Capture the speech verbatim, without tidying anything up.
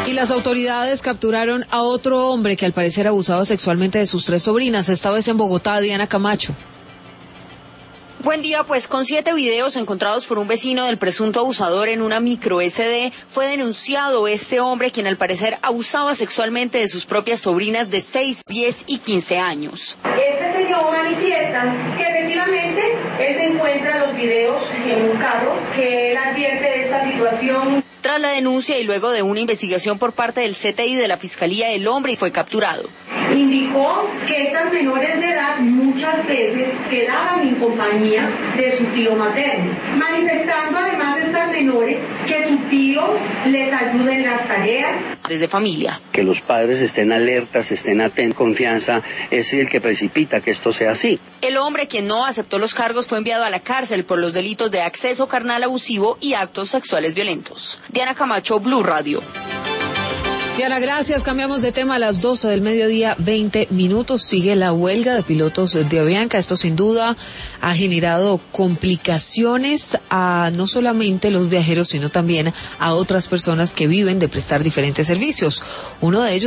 Y las autoridades capturaron a otro hombre que al parecer abusaba sexualmente de sus tres sobrinas, esta vez en Bogotá. Diana Camacho. Buen día, pues con siete videos encontrados por un vecino del presunto abusador en una micro S D, fue denunciado este hombre quien al parecer abusaba sexualmente de sus propias sobrinas de seis, diez y quince años. Este señor manifiesta que efectivamente él se encuentra los videos en un carro, que él advierte de esta situación. Tras la denuncia y luego de una investigación por parte del C T I de la Fiscalía, el hombre fue capturado. Indicó que estas menores de edad muchas veces quedaban en compañía de su tío materno, manifestando además estas menores que su tío les ayude en las tareas. Desde familia. Que los padres estén alertas, estén atentos, confianza, es el que precipita que esto sea así. El hombre, quien no aceptó los cargos, fue enviado a la cárcel por los delitos de acceso carnal abusivo y actos sexuales violentos. Diana Camacho, Blue Radio. Diana, gracias. Cambiamos de tema a las doce del mediodía, veinte minutos. Sigue la huelga de pilotos de Avianca. Esto sin duda ha generado complicaciones a no solamente los viajeros, sino también a otras personas que viven de prestar diferentes servicios. Uno de ellos